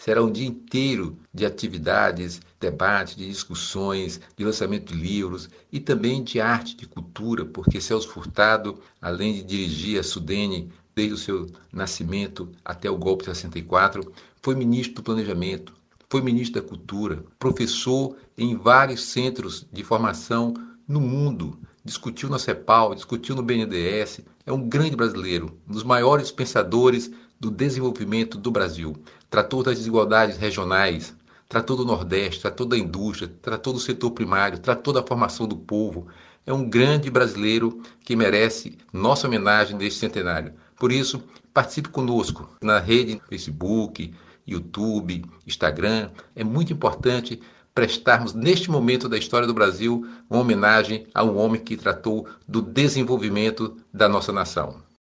Será um dia inteiro de atividades, debates, de discussões, de lançamento de livros e também de arte, de cultura, porque Celso Furtado, além de dirigir a Sudene desde o seu nascimento até o golpe de 64, foi ministro do Planejamento, foi ministro da Cultura, professor em vários centros de formação no mundo, discutiu na CEPAL, discutiu no BNDES, é um grande brasileiro, um dos maiores pensadores do desenvolvimento do Brasil. Tratou das desigualdades regionais, tratou do Nordeste, tratou da indústria, tratou do setor primário, tratou da formação do povo. É um grande brasileiro que merece nossa homenagem neste centenário. Por isso, participe conosco na rede Facebook, YouTube, Instagram. É muito importante prestarmos, neste momento da história do Brasil, uma homenagem a um homem que tratou do desenvolvimento da nossa nação.